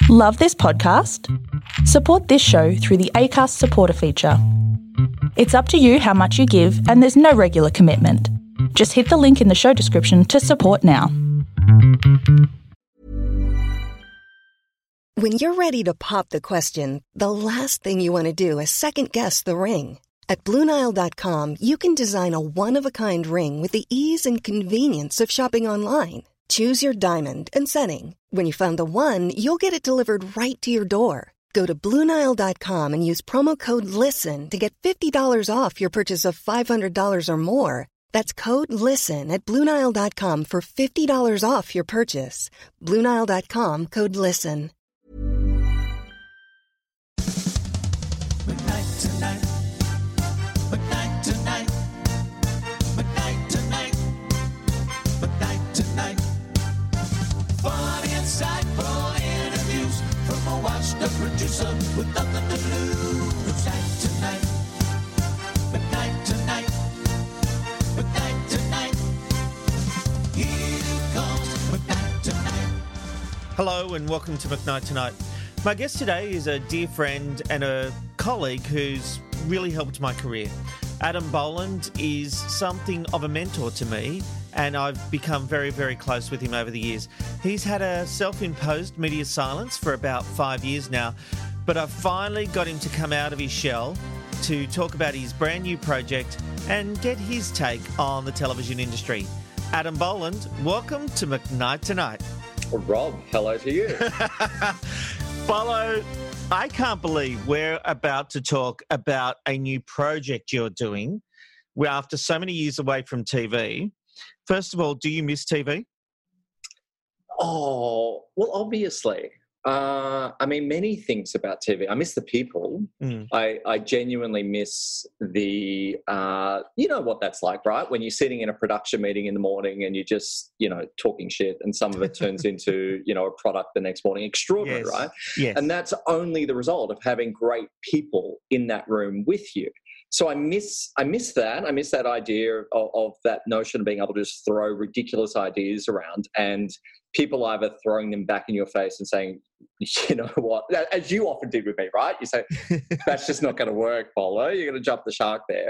Love this podcast? Support this show through the Acast supporter feature. It's up to you how much you give, and there's no regular commitment. Just hit the link in the show description to support now. When you're ready to pop the question, the last thing you want to do is second-guess the ring. At BlueNile.com, you can design a one-of-a-kind ring with the ease and convenience of shopping online. Choose your diamond and setting. When you find the one, you'll get it delivered right to your door. Go to BlueNile.com and use promo code LISTEN to get $50 off your purchase of $500 or more. That's code LISTEN at BlueNile.com for $50 off your purchase. BlueNile.com, code LISTEN. McKnight Tonight. McKnight Tonight. McKnight Tonight. McKnight Tonight. Funny, insightful interviews from a washed-up producer with nothing to lose. McKnight Tonight. McKnight Tonight. McKnight Tonight. Here comes McKnight Tonight. Hello and welcome to McKnight Tonight. My guest today is a dear friend and a colleague who's really helped my career. Adam Boland is something of a mentor to me, and I've become very, very close with him over the years. He's had a self-imposed media silence for about 5 years now, but I've finally got him to come out of his shell to talk about his brand new project and get his take on the television industry. Adam Boland, welcome to McKnight Tonight. Rob, hello to you. Bolo, I can't believe we're about to talk about a new project you're doing. We're after so many years away from TV. First of all, do you miss TV? Oh, well, obviously. Many things about TV. I miss the people. I genuinely miss the, you know what that's like, right? When you're sitting in a production meeting in the morning and you're just, talking shit, and some of it turns into, a product the next morning. Extraordinary, Yes. right? Yes. And that's only the result of having great people in that room with you. So I miss that. I miss that idea of that notion of being able to just throw ridiculous ideas around and people either throwing them back in your face and saying, you know what, as you often did with me, right? You say, that's just not going to work, Bolo. You're going to jump the shark there.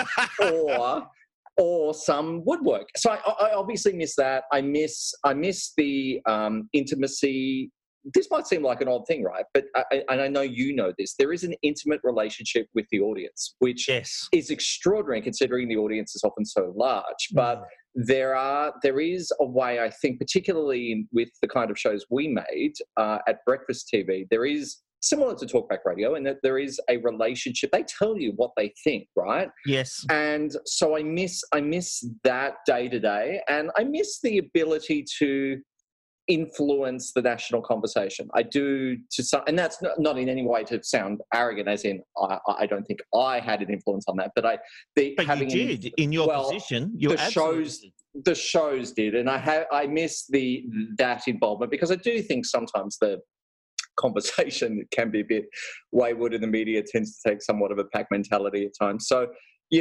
Or some woodwork. So I obviously miss that. I miss the intimacy. This might seem like an odd thing, right? But I know you know this. There is an intimate relationship with the audience, which is extraordinary considering the audience is often so large. But there is a way, I think, particularly with the kind of shows we made at Breakfast TV, there is, similar to Talkback Radio, in that there is a relationship. They tell you what they think, right? Yes. And so I miss that day to day, and I miss the ability to influence the national conversation. I do to some, and that's not in any way to sound arrogant, as in I don't think I had an influence on that, but you did in your position. The shows did, and I miss that involvement, because I do think sometimes the conversation can be a bit wayward, and the media tends to take somewhat of a pack mentality at times. So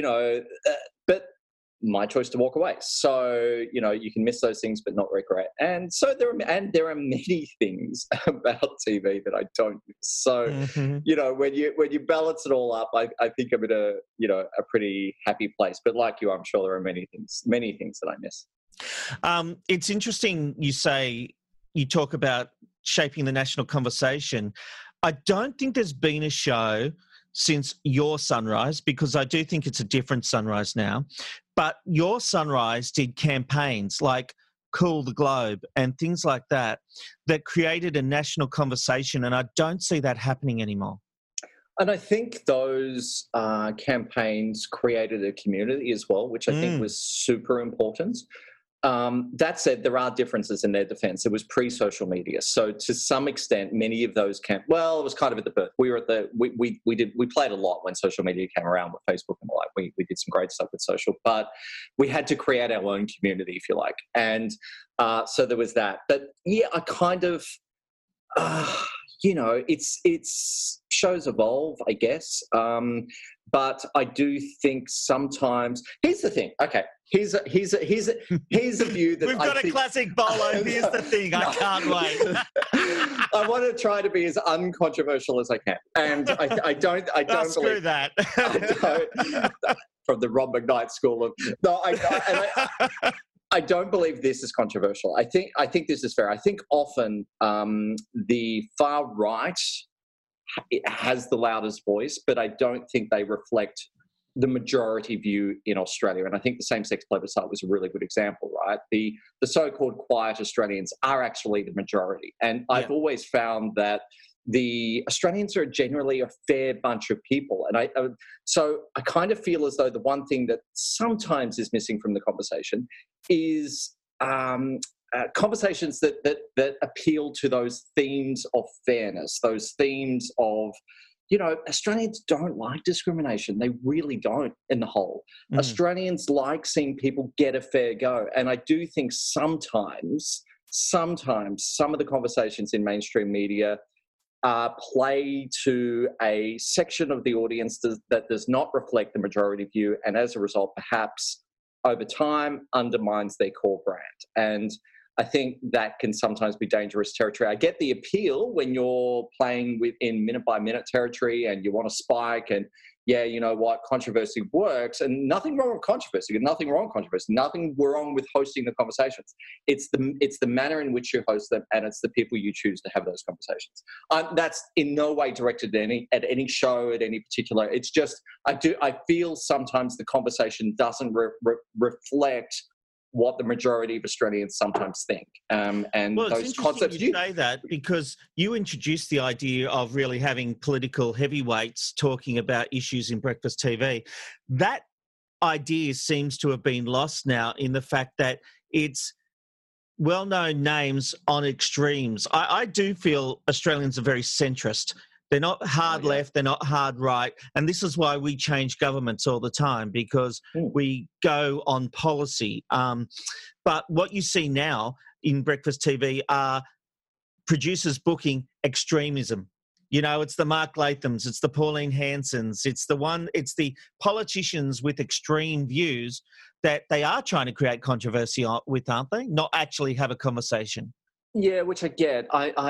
but my choice to walk away. So, you can miss those things but not regret. And so there are many things about TV that I don't miss. So, when you balance it all up, I think I'm in a pretty happy place. But like you, I'm sure there are many things that I miss. It's interesting you talk about shaping the national conversation. I don't think there's been a show since Your Sunrise, because I do think it's a different Sunrise now. But Your Sunrise did campaigns like Cool the Globe and things like that created a national conversation, and I don't see that happening anymore. And I think those campaigns created a community as well, which I think was super important. That said, there are differences in their defense. It was pre-social media. So to some extent, many of those it was kind of at the birth. We were at we played a lot when social media came around with Facebook and all that. We did some great stuff with social, but we had to create our own community, if you like. And so there was that. But yeah, I kind of, it's shows evolve, I guess. But I do think sometimes, here's the thing. Okay. Here's a view that we've got a classic Bolo. Here's the thing. I can't wait. I want to try to be as uncontroversial as I can, and I don't Screw believe that. From the Rob McKnight school of no, I don't believe this is controversial. I think this is fair. I think often the far right has the loudest voice, but I don't think they reflect the majority view in Australia. And I think the same-sex plebiscite was a really good example, right? The so-called quiet Australians are actually the majority. And I've always found that the Australians are generally a fair bunch of people. And so I kind of feel as though the one thing that sometimes is missing from the conversation is conversations that appeal to those themes of fairness, those themes of, Australians don't like discrimination. They really don't in the whole. Australians like seeing people get a fair go. And I do think sometimes some of the conversations in mainstream media play to a section of the audience that does not reflect the majority view, and as a result, perhaps over time undermines their core brand. And I think that can sometimes be dangerous territory. I get the appeal when you're playing in minute-by-minute territory and you want to spike and, you know what, controversy works, and nothing wrong with controversy, nothing wrong with hosting the conversations. It's the manner in which you host them, and it's the people you choose to have those conversations. That's in no way directed at any show, at any particular. It's just I feel sometimes the conversation doesn't reflect what the majority of Australians sometimes think. And well, those it's concepts. interesting you say that, because you introduced the idea of really having political heavyweights talking about issues in breakfast TV. That idea seems to have been lost now in the fact that it's well-known names on extremes. I do feel Australians are very centrist. They're not hard left, they're not hard right. And this is why we change governments all the time, because we go on policy. But what you see now in breakfast TV are producers booking extremism. It's the Mark Lathams, it's the Pauline Hansons, it's the politicians with extreme views that they are trying to create controversy with, aren't they? Not actually have a conversation. Yeah, which I get.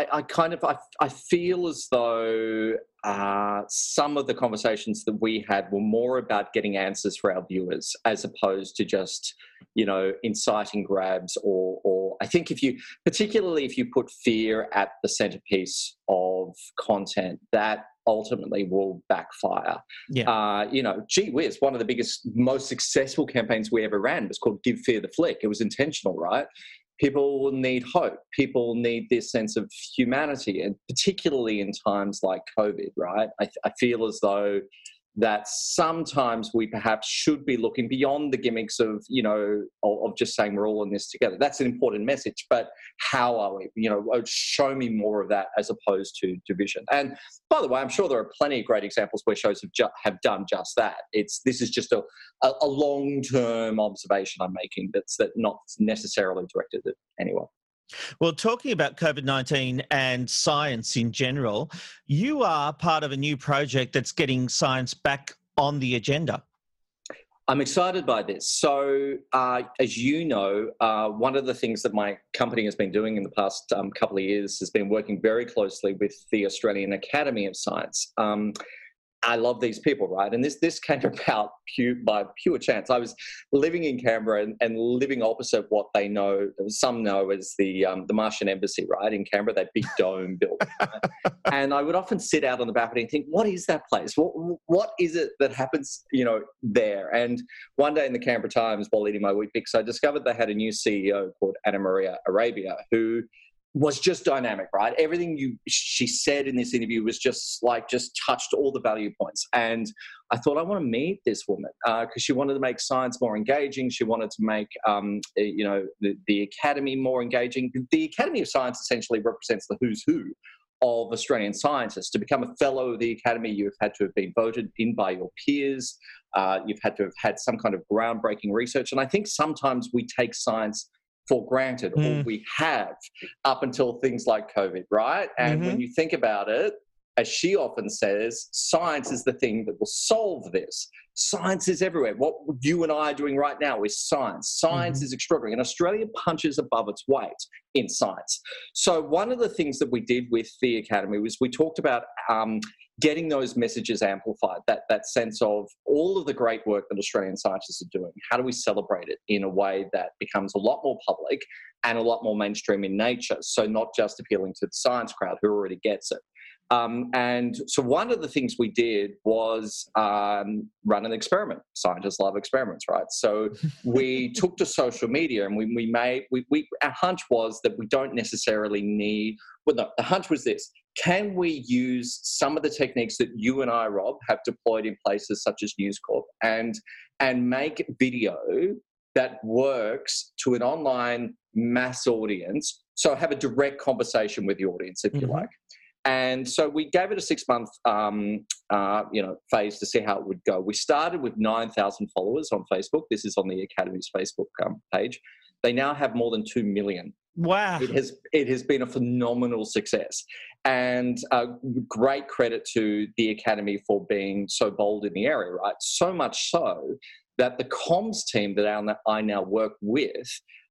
I feel as though some of the conversations that we had were more about getting answers for our viewers, as opposed to just, inciting grabs or I think particularly if you put fear at the centerpiece of content, that ultimately will backfire. Gee whiz, one of the biggest, most successful campaigns we ever ran was called Give Fear the Flick. It was intentional, right? People need hope. People need this sense of humanity, and particularly in times like COVID, right? I feel as though that sometimes we perhaps should be looking beyond the gimmicks of, of just saying we're all in this together. That's an important message, but how are we? Show me more of that as opposed to division. And by the way, I'm sure there are plenty of great examples where shows have done just that. This is just a long-term observation I'm making that's not necessarily directed at anyone. Well, talking about COVID-19 and science in general, you are part of a new project that's getting science back on the agenda. I'm excited by this. So, as you know, one of the things that my company has been doing in the past couple of years has been working very closely with the Australian Academy of Science. I love these people, right? And this came about by pure chance. I was living in Canberra and living opposite what some know as the Martian Embassy, right? In Canberra, that big dome building. Right? And I would often sit out on the balcony and think, what is that place? What is it that happens, there? And one day in the Canberra Times, while eating my Weet-Bix, I discovered they had a new CEO called Anna Maria Arabia, who was just dynamic, right? Everything she said in this interview was just touched all the value points. And I thought, I want to meet this woman because she wanted to make science more engaging. She wanted to make, the academy more engaging. The Academy of Science essentially represents the who's who of Australian scientists. To become a fellow of the Academy, you've had to have been voted in by your peers. You've had to have had some kind of groundbreaking research. And I think sometimes we take science for granted, or we have up until things like COVID, right? And when you think about it, as she often says, science is the thing that will solve this. Science is everywhere. What you and I are doing right now is science. Science is extraordinary. And Australia punches above its weight in science. So one of the things that we did with the Academy was we talked about getting those messages amplified, that sense of all of the great work that Australian scientists are doing. How do we celebrate it in a way that becomes a lot more public and a lot more mainstream in nature? So not just appealing to the science crowd who already gets it. And so one of the things we did was run an experiment. Scientists love experiments, right? So we took to social media and our hunch was that we don't necessarily need, the hunch was this: can we use some of the techniques that you and I, Rob, have deployed in places such as News Corp and make video that works to an online mass audience? So have a direct conversation with the audience, if you like. And so we gave it a 6-month, phase to see how it would go. We started with 9,000 followers on Facebook. This is on the Academy's Facebook page. They now have more than 2 million. Wow. It has been a phenomenal success. And great credit to the Academy for being so bold in the area, right? So much so that the comms team that I now work with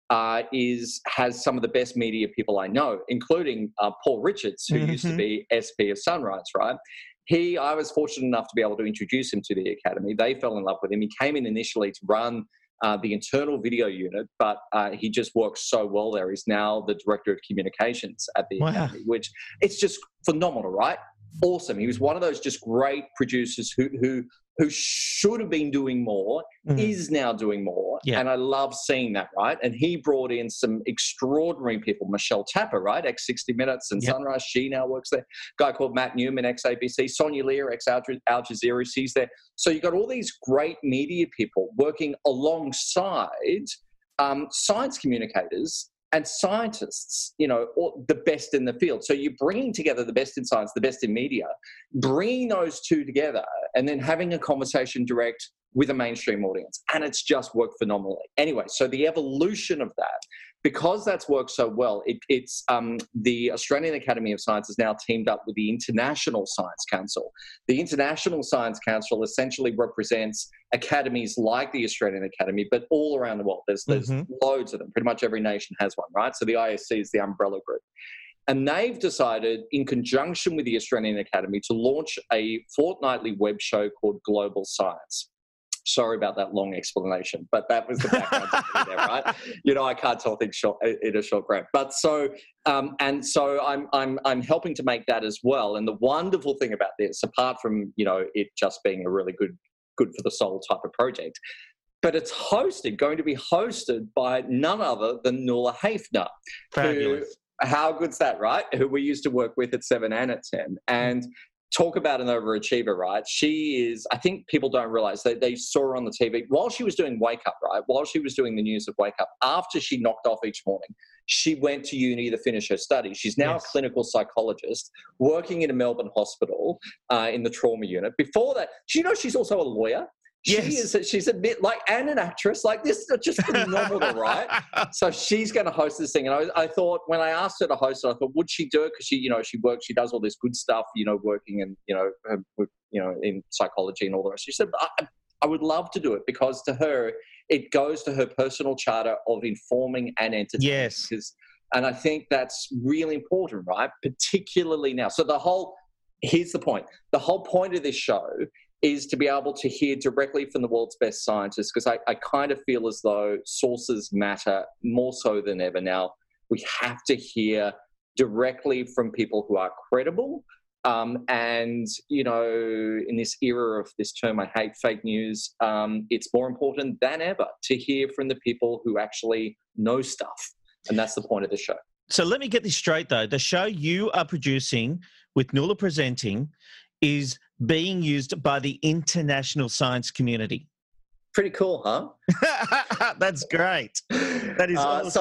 has some of the best media people I know, including Paul Richards, who used to be SP of Sunrise, right? I was fortunate enough to be able to introduce him to the Academy. They fell in love with him. He came in initially to run the internal video unit, but he just works so well there. He's now the Director of Communications at the Academy, which it's just phenomenal, right? Awesome. He was one of those just great producers who should have been doing more, is now doing more. Yeah. And I love seeing that, right? And he brought in some extraordinary people. Michelle Tapper, right? Ex-60 Minutes and Sunrise. She now works there. Guy called Matt Newman, ex-ABC. Sonia Lear, ex-Al Jazeera. She's there. So you've got all these great media people working alongside science communicators and scientists, the best in the field. So you're bringing together the best in science, the best in media, bringing those two together and then having a conversation direct with a mainstream audience. And it's just worked phenomenally. Anyway, so the evolution of that, because that's worked so well, it's the Australian Academy of Science has now teamed up with the International Science Council. The International Science Council essentially represents academies like the Australian Academy, but all around the world. There's loads of them. Pretty much every nation has one, right? So the ISC is the umbrella group. And they've decided, in conjunction with the Australian Academy, to launch a fortnightly web show called Global Science. Sorry about that long explanation, but that was the background there, right? I can't tell things in a short grab. But so I'm helping to make that as well. And the wonderful thing about this, apart from it just being a really good for the soul type of project, but it's going to be hosted by none other than Nuala Hafner. Fabulous. How good's that, right? Who we used to work with at 7 and at 10. And talk about an overachiever, right? She is, I think people don't realize that they saw her on the TV while she was doing Wake Up, right? While she was doing the news of Wake Up, after she knocked off each morning, she went to uni to finish her study. She's now a clinical psychologist working in a Melbourne hospital in the trauma unit. Before that, she's also a lawyer. She's a bit and an actress. Like, this is just phenomenal, right? So she's going to host this thing. And I thought, when I asked her to host it, I thought, would she do it? Because she works, she does all this good stuff, working and, in psychology and all the rest. She said, I would love to do it, because to her, it goes to her personal charter of informing and entertaining. Yes. And I think that's really important, right? Particularly now. So here's the point. The whole point of this show is to be able to hear directly from the world's best scientists, because I kind of feel as though sources matter more so than ever now. We have to hear directly from people who are credible. And, in this era of this term I hate, fake news, it's more important than ever to hear from the people who actually know stuff. And that's the point of the show. So let me get this straight, though. The show you are producing with Nuala presenting is being used by the international science community. Pretty cool, huh? That's great. That is awesome.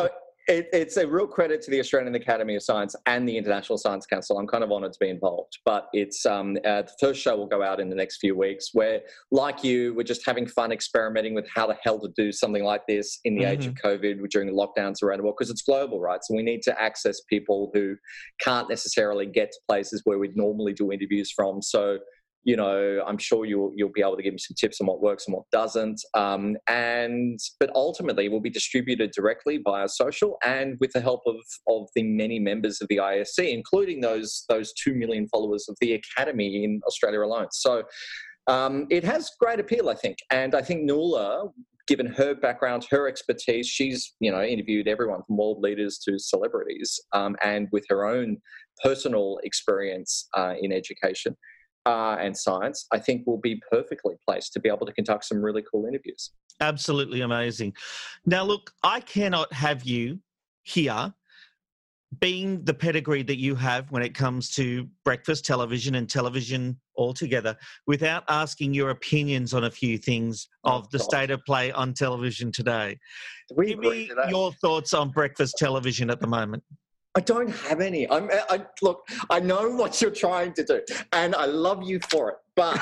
It's a real credit to the Australian Academy of Science and the International Science Council. I'm kind of honoured to be involved. But it's the first show will go out in the next few weeks where, like you, we're just having fun experimenting with how the hell to do something like this in the age of COVID during the lockdowns around the world, because it's global, right? So we need to access people who can't necessarily get to places where we'd normally do interviews from. So, you know, I'm sure you'll be able to give me some tips on what works and what doesn't. But ultimately, it will be distributed directly via social and with the help of the many members of the ISC, including those 2 million followers of the Academy in Australia alone. So it has great appeal, I think. And I think Nuala, given her background, her expertise, she's, you know, interviewed everyone from world leaders to celebrities, and with her own personal experience in education and science, I think will be perfectly placed to be able to conduct some really cool interviews. Absolutely amazing. Now, look, I cannot have you here, being the pedigree that you have when it comes to breakfast television and television altogether, without asking your opinions on a few things of the state of play on television today. Give me your thoughts on breakfast television at the moment. I don't have any. Look, I know what you're trying to do, and I love you for it. But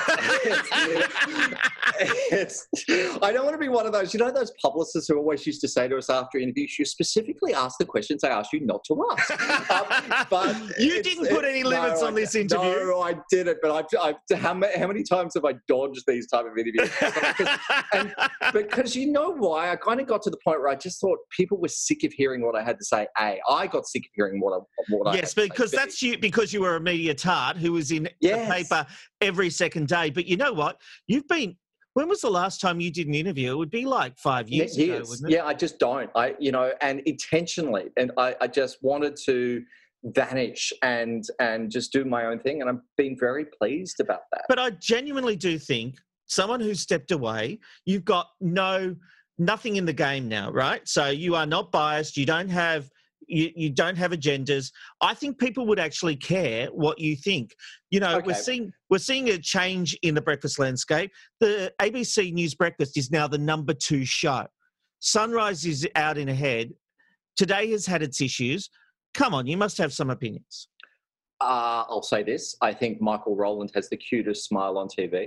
I don't want to be one of those, you know, those publicists who always used to say to us after interviews, you specifically ask the questions I asked you not to ask. But you didn't put any limits on this interview. No, I didn't. But how many times have I dodged these type of interviews? Because you know why? I kind of got to the point where I just thought people were sick of hearing what I had to say. I got sick of hearing what I had to say. Because that's you, because you were a media tart who was in the paper every second day. But you know what? When was the last time you did an interview? It would be like 5 years ago, wouldn't it? Yeah, I just don't. And intentionally. And I just wanted to vanish and just do my own thing. And I'm being very pleased about that. But I genuinely do think someone who stepped away, you've got nothing in the game now, right? So you are not biased. You don't have agendas. I think people would actually care what you think. You know, we're seeing a change in the breakfast landscape. The ABC News Breakfast is now the number 2 show. Sunrise is out in ahead. Today has had its issues. Come on, you must have some opinions. I'll say this. I think Michael Rowland has the cutest smile on TV.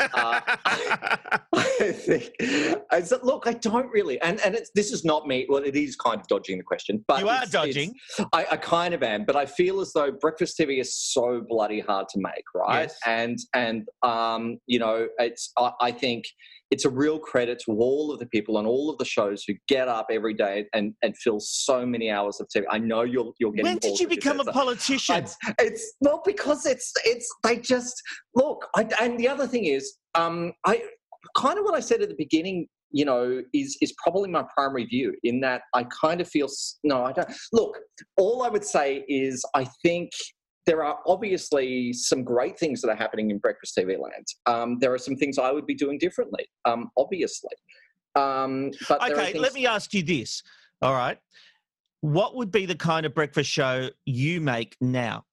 I think. Look, I don't really. And this is not me. Well, it is kind of dodging the question. But you are dodging. I kind of am. But I feel as though breakfast TV is so bloody hard to make, right? Yes. And you know, I think it's a real credit to all of the people on all of the shows who get up every day and fill so many hours of TV. I know you're getting. When did you become a politician? It's well, because they just look. And the other thing is, I kind of what I said at the beginning, you know, is probably my primary view, in that I kind of feel, no, I don't. Look, all I would say is I think there are obviously some great things that are happening in breakfast TV land. There are some things I would be doing differently, obviously. But okay, let me ask you this. All right. What would be the kind of breakfast show you make now?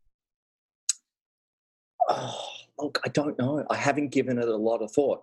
Oh, look, I don't know. I haven't given it a lot of thought.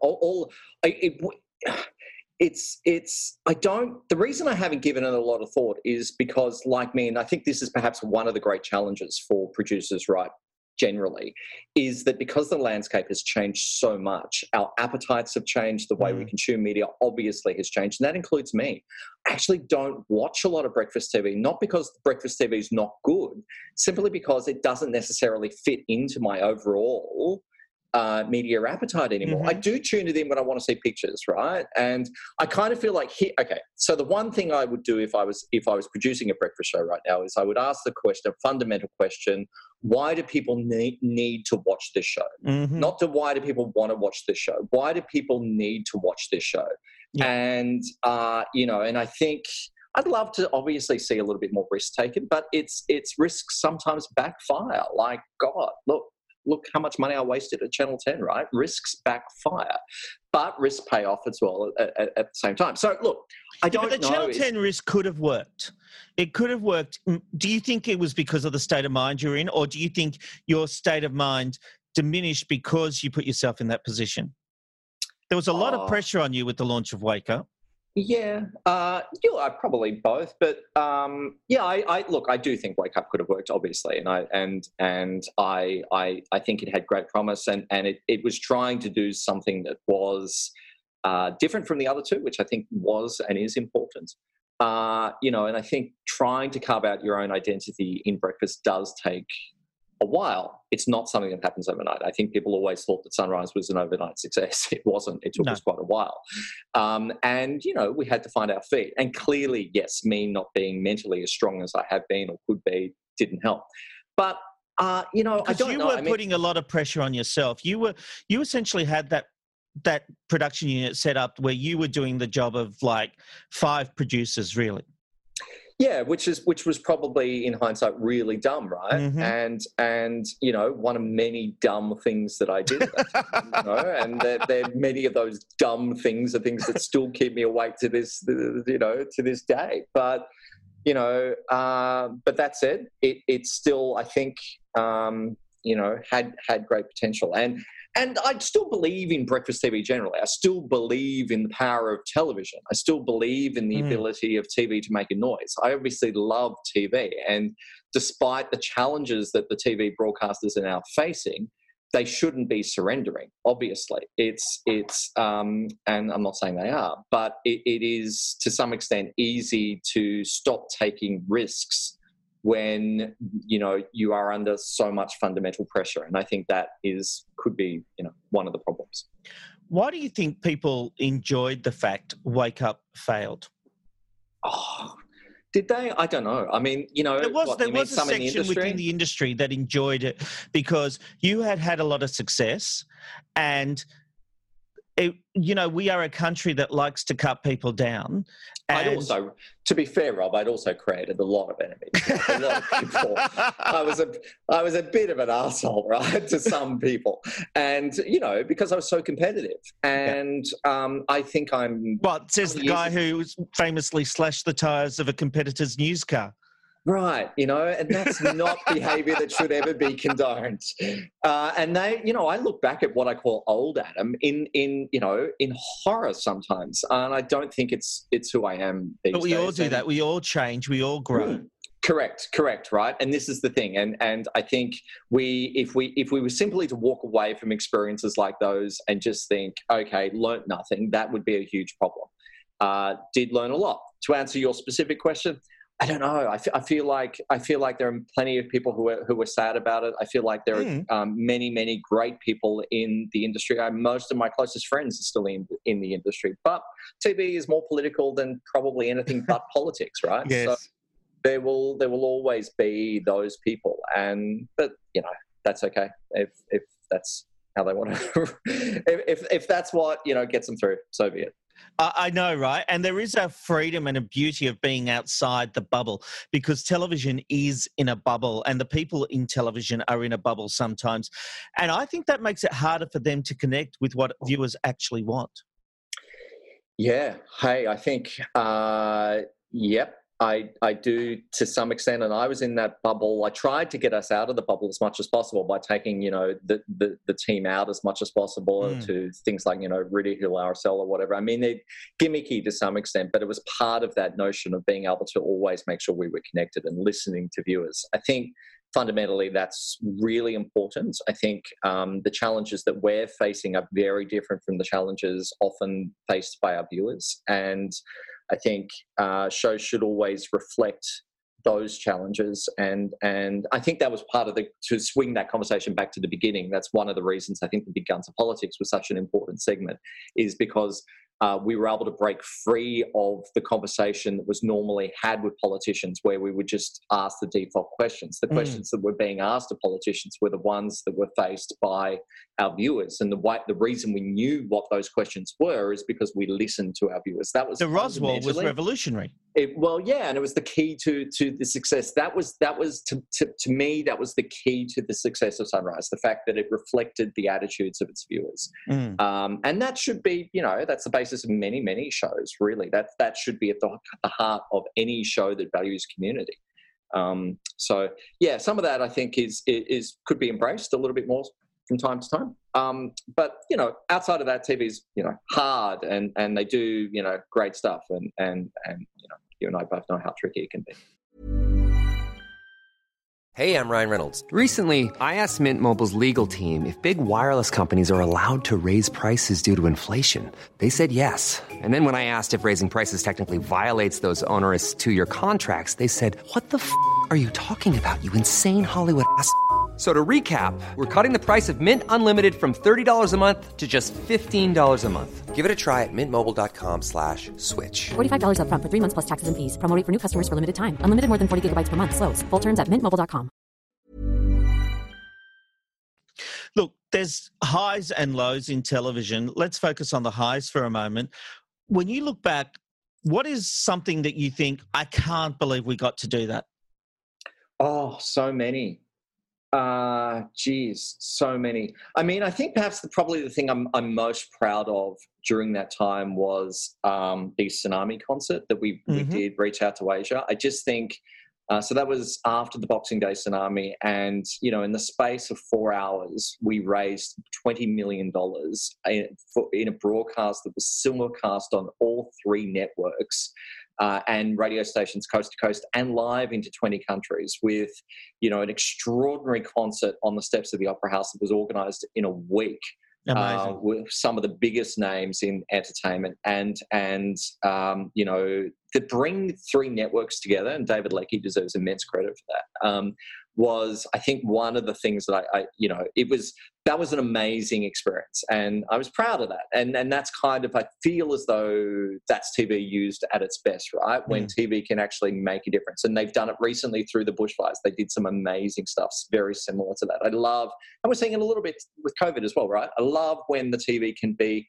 The reason I haven't given it a lot of thought is because, like me, and I think this is perhaps one of the great challenges for producers, right, generally, is that because the landscape has changed so much, our appetites have changed, the way we consume media obviously has changed, and that includes me. I actually don't watch a lot of breakfast TV, not because breakfast TV is not good, simply because it doesn't necessarily fit into my overall media appetite anymore. I do tune it in when I want to see pictures, right? And I kind of feel like so the one thing I would do if I was producing a breakfast show right now is I would ask the question, a fundamental question: why do people need to watch this show? Not to why do people want to watch this show? Why do people need to watch this show? Yeah. And you know, and I think I'd love to obviously see a little bit more risk taken, but it's risks sometimes backfire. Like, God, look how much money I wasted at Channel 10, right? Risks backfire, but risks pay off as well at the same time. So, look, I don't know. But the Channel 10 risk could have worked. It could have worked. Do you think it was because of the state of mind you're in, or do you think your state of mind diminished because you put yourself in that position? There was a lot of pressure on you with the launch of Wake Up. Yeah, probably both, but I look. I do think Wake Up could have worked, obviously, and I think it had great promise, and it was trying to do something that was different from the other two, which I think was and is important. And I think trying to carve out your own identity in breakfast does take a while. It's not something that happens overnight. I think people always thought that Sunrise was an overnight success. It wasn't. It took us quite a while. We had to find our feet. And clearly, yes, me not being mentally as strong as I have been or could be didn't help. But, I don't know. You were putting a lot of pressure on yourself. You essentially had that production unit set up where you were doing the job of like 5 producers, really. Yeah, which was probably in hindsight really dumb, right? Mm-hmm. And one of many dumb things that I did. And there many of those dumb things are things that still keep me awake to this day. But but that said, it still, I think, had great potential. And I still believe in breakfast TV generally. I still believe in the power of television. I still believe in the ability of TV to make a noise. I obviously love TV. And despite the challenges that the TV broadcasters are now facing, they shouldn't be surrendering, obviously. It's and I'm not saying they are, but it is to some extent easy to stop taking risks when you are under so much fundamental pressure, and I think that could be one of the problems. Why do you think people enjoyed the fact Wake Up failed? Oh, did they? I don't know. I mean, there was a section within the industry that enjoyed it because you had a lot of success, and we are a country that likes to cut people down. To be fair, Rob, I'd also created a lot of enemies. A lot of people. I was a bit of an arsehole, right, to some people. And, because I was so competitive. And I think I'm... Well, says the guy who famously slashed the tyres of a competitor's news car. Right, and that's not behaviour that should ever be condoned. And I look back at what I call old Adam in horror sometimes, and I don't think it's who I am these days. But we all do that. We all change. We all grow. Correct, right? And this is the thing. And I think if we were simply to walk away from experiences like those and just think, okay, learnt nothing, that would be a huge problem. Did learn a lot. To answer your specific question, I don't know. I feel like there are plenty of people who are sad about it. I feel like there are many great people in the industry. Most of my closest friends are still in the industry, but TV is more political than probably anything but politics, right? Yes. So there will always be those people, but that's okay if that's how they want to. if that's what gets them through, so be it. I know, right? And there is a freedom and a beauty of being outside the bubble because television is in a bubble and the people in television are in a bubble sometimes. And I think that makes it harder for them to connect with what viewers actually want. Yeah. Hey, I think, yep. I do to some extent, and I was in that bubble. I tried to get us out of the bubble as much as possible by taking, the team out as much as possible to things like, Riddick, RSL or whatever. I mean, they're gimmicky to some extent, but it was part of that notion of being able to always make sure we were connected and listening to viewers. I think fundamentally that's really important. I think the challenges that we're facing are very different from the challenges often faced by our viewers. And I think shows should always reflect those challenges. And I think that was part of to swing that conversation back to the beginning. That's one of the reasons I think the Big Guns of Politics was such an important segment, is because we were able to break free of the conversation that was normally had with politicians, where we would just ask the default questions. The questions that were being asked of politicians were the ones that were faced by our viewers. And the reason we knew what those questions were is because we listened to our viewers. That was the Roswell was revolutionary. And it was the key to the success. That was to me, that was the key to the success of Sunrise, the fact that it reflected the attitudes of its viewers. And that should be, that's the basis of many shows, really. That should be at the heart of any show that values community. So yeah, some of that I think is could be embraced a little bit more from time to time. But, outside of that, TV's, hard and they do, great stuff. And you and I both know how tricky it can be. Hey, I'm Ryan Reynolds. Recently, I asked Mint Mobile's legal team if big wireless companies are allowed to raise prices due to inflation. They said yes. And then when I asked if raising prices technically violates those onerous 2-year contracts, they said, "What the f*** are you talking about, you insane Hollywood ass?" So to recap, we're cutting the price of Mint Unlimited from $30 a month to just $15 a month. Give it a try at mintmobile.com/switch. $45 up front for 3 months plus taxes and fees. Promo rate for new customers for limited time. Unlimited more than 40 gigabytes per month. Slows full terms at mintmobile.com. Look, there's highs and lows in television. Let's focus on the highs for a moment. When you look back, what is something that you think, I can't believe we got to do that? Oh, so many. So many. I mean, I think perhaps probably the thing I'm most proud of during that time was the Tsunami concert that we did, Reach Out to Asia. I just think, so that was after the Boxing Day tsunami, and, in the space of 4 hours, we raised $20 million in a broadcast that was simulcast on all 3 networks. And radio stations coast to coast and live into 20 countries with, an extraordinary concert on the steps of the Opera House that was organised in a week. With some of the biggest names in entertainment and to bring 3 networks together, and David Leckie deserves immense credit for that, was, I think, one of the things that that was an amazing experience, and I was proud of that. And that's kind of, I feel as though that's TV used at its best, right? When TV can actually make a difference. And they've done it recently through the bushfires. They did some amazing stuff very similar to that. I love, and we're seeing it a little bit with COVID as well, right? I love when the TV can be,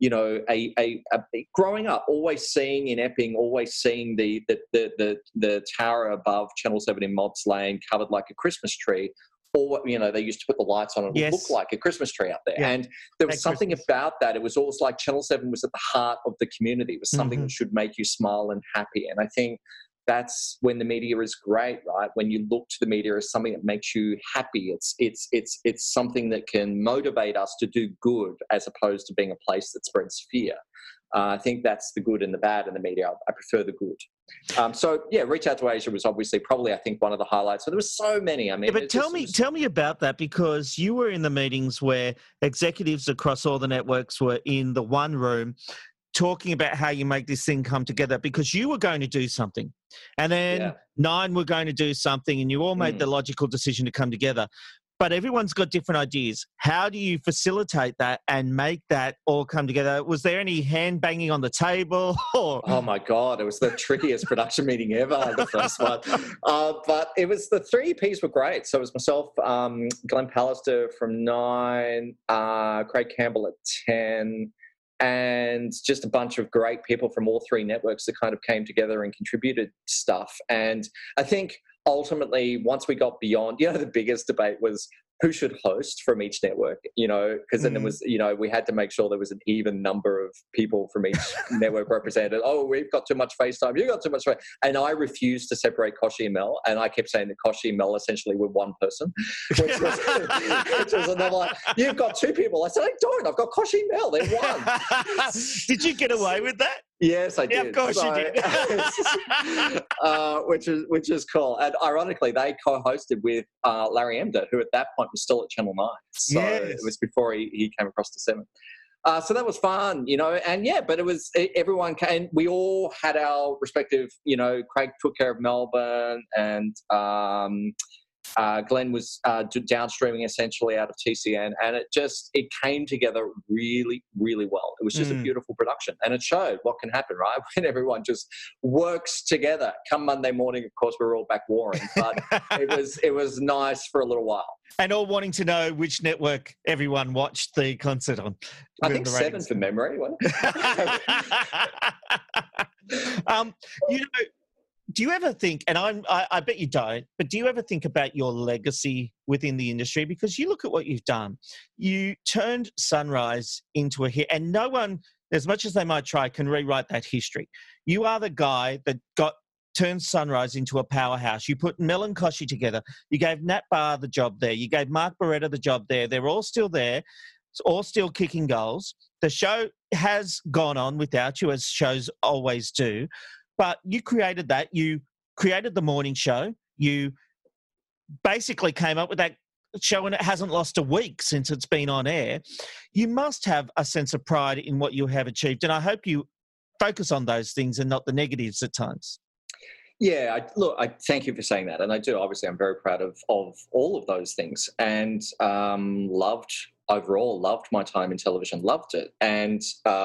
growing up, always seeing in Epping, always seeing the tower above Channel 7 in Mobbs Lane covered like a Christmas tree. Or, they used to put the lights on and it would look like a Christmas tree up there. Yeah. And there was something about that. It was always like Channel 7 was at the heart of the community. It was something that should make you smile and happy. And I think that's when the media is great, right? When you look to the media as something that makes you happy. It's something that can motivate us to do good as opposed to being a place that spreads fear. I think that's the good and the bad in the media. I prefer the good. Reach Out to Asia was obviously probably, I think, one of the highlights. So there were so many. I mean, but tell me about that, because you were in the meetings where executives across all the networks were in the one room talking about how you make this thing come together, because you were going to do something and then 9 were going to do something, and you all made the logical decision to come together. But everyone's got different ideas. How do you facilitate that and make that all come together? Was there any hand banging on the table? Oh my God, it was the trickiest production meeting ever, the first one. But it was, the 3 EPs were great. So it was myself, Glenn Pallister from 9, Craig Campbell at 10, and just a bunch of great people from all 3 networks that kind of came together and contributed stuff. And I think ultimately, once we got beyond, the biggest debate was who should host from each network, because then there was, we had to make sure there was an even number of people from each network represented. Oh, we've got too much FaceTime. You've got too much FaceTime. And I refused to separate Kochie and Mel. And I kept saying that Kochie and Mel essentially were one person, which was another like, you've got 2 people. I said, I don't. I've got Kochie and Mel. They're one. Did you get away with that? Yes, I did. Yeah, of course you did. which is cool. And ironically, they co-hosted with Larry Emder, who at that point was still at Channel 9. So it was before he came across to 7. So that was fun, and but it was, everyone came, we all had our respective, Craig took care of Melbourne, and Glenn was downstreaming essentially out of TCN, and it came together really, really well. It was just a beautiful production, and it showed what can happen, right? When everyone just works together. Come Monday morning, of course, we were all back warring, but it was nice for a little while. And all wanting to know which network everyone watched the concert on. I think 7 from memory. Do you ever think, and I bet you don't, but do you ever think about your legacy within the industry? Because you look at what you've done. You turned Sunrise into a hit, and no one, as much as they might try, can rewrite that history. You are the guy that turned Sunrise into a powerhouse. You put Mel and Kochie together. You gave Nat Barr the job there. You gave Mark Barretta the job there. They're all still there. or still kicking goals. The show has gone on without you, as shows always do. But you created that. You created the morning show. You basically came up with that show, and it hasn't lost a week since it's been on air. You must have a sense of pride in what you have achieved, and I hope you focus on those things and not the negatives at times. Yeah, I thank you for saying that, and I do. Obviously, I'm very proud of all of those things, and loved my time in television, loved it, and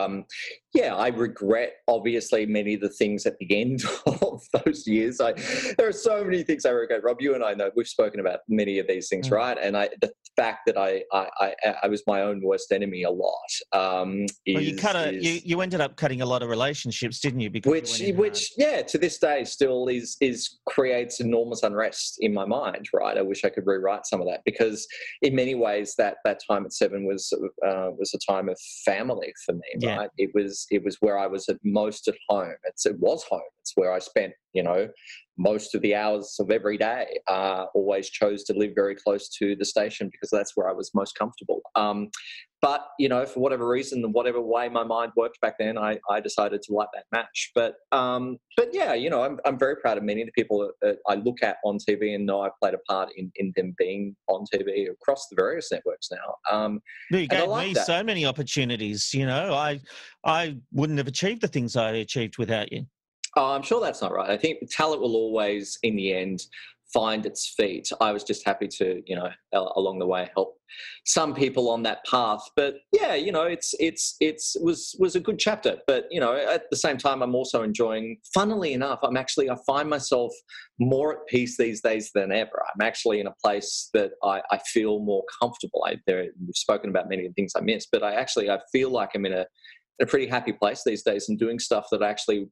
I regret obviously many of the things at the end of those years. There are so many things I regret. Rob, you and I know we've spoken about many of these things, right? And the fact that I was my own worst enemy a lot. You ended up cutting a lot of relationships, didn't you? Because which to this day still is creates enormous unrest in my mind, right? I wish I could rewrite some of that, because in many ways that time at Seven was a time of family for me, right? It was where I was at most at home. It was home. It's where I spent, most of the hours of every day. Always chose to live very close to the station because that's where I was most comfortable. But, for whatever reason, whatever way my mind worked back then, I decided to light that match. But I'm very proud of many of the people that I look at on TV and know I played a part in them being on TV across the various networks now. You gave me so many opportunities, I wouldn't have achieved the things I achieved without you. Oh, I'm sure that's not right. I think talent will always, in the end, find its feet. I was just happy to, along the way help some people on that path. But yeah, it was a good chapter. But at the same time, I'm also enjoying. Funnily enough, I find myself more at peace these days than ever. I'm actually in a place that I feel more comfortable. We've spoken about many of the things I miss, but I feel like I'm in a pretty happy place these days and doing stuff that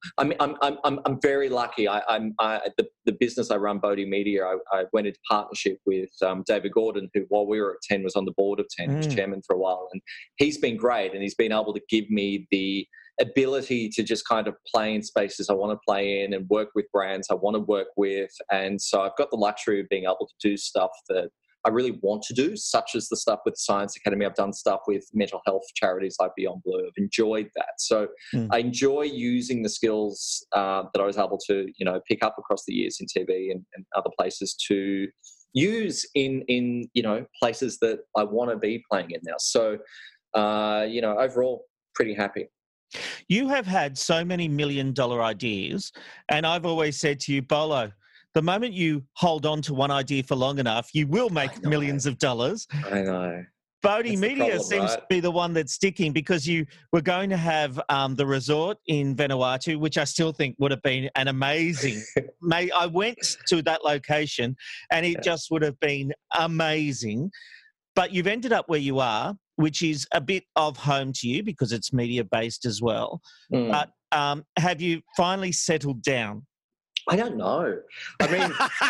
I'm very lucky. The business I run, Bodhi Media, I went into partnership with David Gordon, who while we were at 10 was on the board of 10, he was chairman for a while, and he's been great, and he's been able to give me the ability to just kind of play in spaces I want to play in and work with brands I want to work with. And so I've got the luxury of being able to do stuff that I really want to do, such as the stuff with Science Academy. I've done stuff with mental health charities like Beyond Blue. I've enjoyed that. So I enjoy using the skills that I was able to, pick up across the years in TV and other places to use in places that I want to be playing in now. So, overall, pretty happy. You have had so many $1 million ideas, and I've always said to you, Bolo, the moment you hold on to one idea for long enough, you will make millions of dollars. I know. Bodhi Media seems to be the one that's sticking, because you were going to have the resort in Vanuatu, which I still think would have been an amazing. I went to that location and it just would have been amazing. But you've ended up where you are, which is a bit of home to you because it's media-based as well. But have you finally settled down? I don't know. I mean,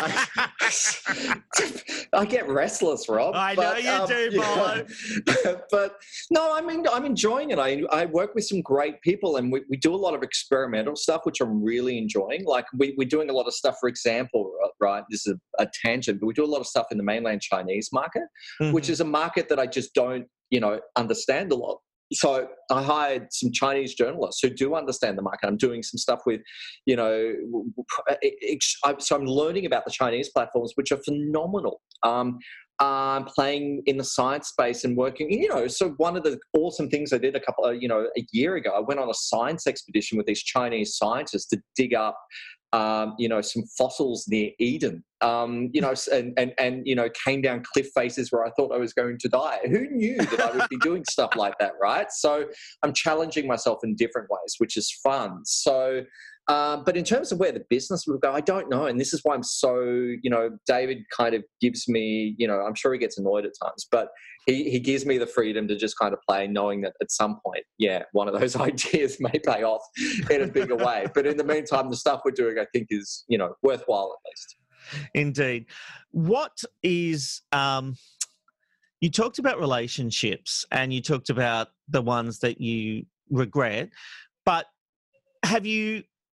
I get restless, Rob. I know you do, Bolo. But no, I mean, I'm enjoying it. I work with some great people, and we do a lot of experimental stuff, which I'm really enjoying. Like we're doing a lot of stuff, for example, right? This is a tangent, but we do a lot of stuff in the mainland Chinese market, which is a market that I just don't, understand a lot. So I hired some Chinese journalists who do understand the market. I'm doing some stuff with, so I'm learning about the Chinese platforms, which are phenomenal. I'm playing in the science space and working, so one of the awesome things I did a year ago, I went on a science expedition with these Chinese scientists to dig up, some fossils near Eden, and came down cliff faces where I thought I was going to die. Who knew that I would be doing stuff like that, right? So I'm challenging myself in different ways, which is fun. So, but in terms of where the business will go, I don't know. And this is why I'm so, David kind of gives me, I'm sure he gets annoyed at times, but he gives me the freedom to just kind of play, knowing that at some point, one of those ideas may pay off in a bigger way. But in the meantime, the stuff we're doing, I think is, worthwhile at least. Indeed. What is, you talked about relationships and you talked about the ones that you regret, but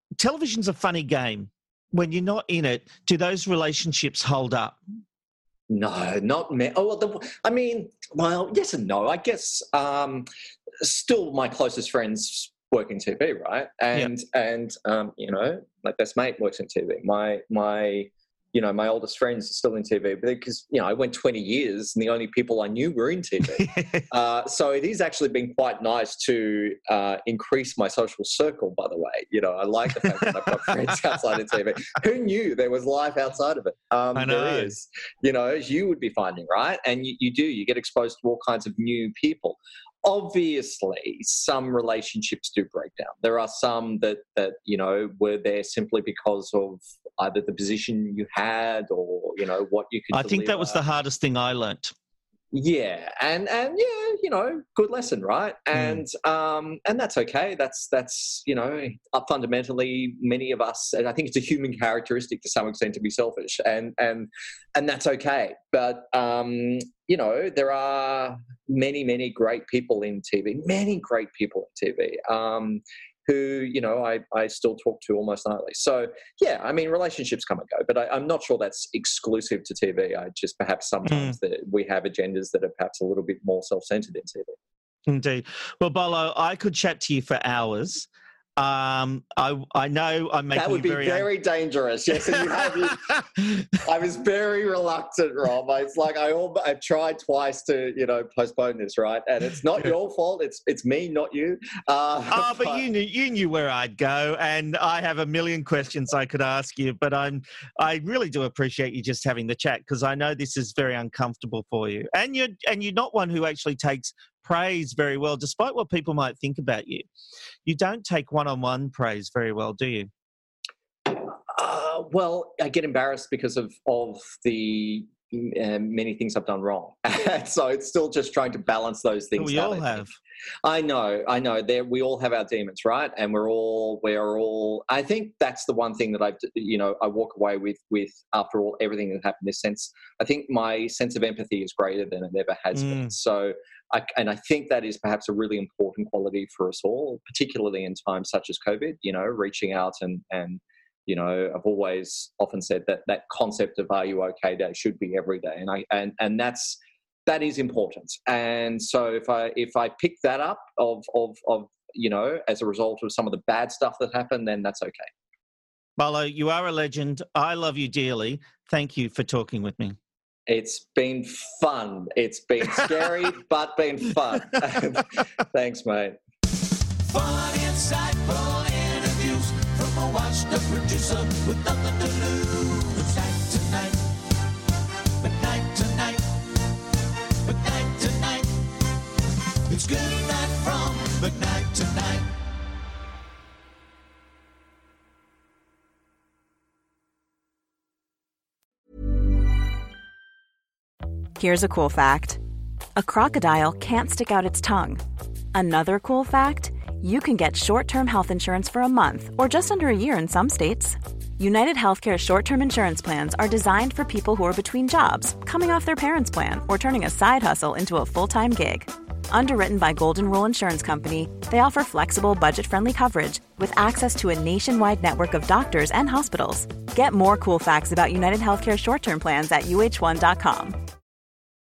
television's a funny game. When you're not in it, do those relationships hold up? No, not me. Oh, well, yes and no. I guess still my closest friends work in TV, right? And my best mate works in TV. My oldest friends are still in TV because, I went 20 years and the only people I knew were in TV. So it is actually been quite nice to increase my social circle, by the way. I like the fact that I've got friends outside of TV. Who knew there was life outside of it? I know. There is, as you would be finding, right? And you get exposed to all kinds of new people. Obviously, some relationships do break down. There are some that were there simply because of either the position you had or what you could. I think that was the hardest thing I learnt. Yeah, and good lesson, right? And that's okay. That's fundamentally many of us, and I think it's a human characteristic to some extent to be selfish, and that's okay. But there are many great people in TV, who, I still talk to almost nightly. So, yeah, I mean, relationships come and go, but I'm not sure that's exclusive to TV. I just perhaps sometimes that we have agendas that are perhaps a little bit more self-centered in TV. Indeed. Well, Bolo, I could chat to you for hours. I know I'm making that would be very dangerous. Yes, and I was very reluctant, Rob. It's like I've tried twice to postpone this, right? And it's not your fault. It's me, not you. But you knew where I'd go, and I have a million questions I could ask you. But I really do appreciate you just having the chat because I know this is very uncomfortable for you, and you're not one who actually takes praise very well, despite what people might think about you. You don't take one-on-one praise very well, do you? Well, I get embarrassed because of the many things I've done wrong. So it's still just trying to balance those things. We all have. I know. We all have our demons, right? And we're all. I think that's the one thing that I walk away with after all everything that happened. This sense, I think my sense of empathy is greater than it ever has been. So, I think that is perhaps a really important quality for us all, particularly in times such as COVID. Reaching out and. I've always often said that concept of "Are you okay?" day should be every day, and that is important. And so if I pick that up of as a result of some of the bad stuff that happened, then that's okay. Bolo, you are a legend. I love you dearly. Thank you for talking with me. It's been fun. It's been scary, but been fun. Thanks, mate. Fun, insightful interviews from a washed-up producer with nothing to lose. Night tonight. It's good night from McKnight Tonight. Here's a cool fact. A crocodile can't stick out its tongue. Another cool fact, you can get short-term health insurance for a month or just under a year in some states. United Healthcare short-term insurance plans are designed for people who are between jobs, coming off their parents' plan, or turning a side hustle into a full-time gig. Underwritten by Golden Rule Insurance Company, they offer flexible, budget-friendly coverage with access to a nationwide network of doctors and hospitals. Get more cool facts about United Healthcare short-term plans at uh1.com.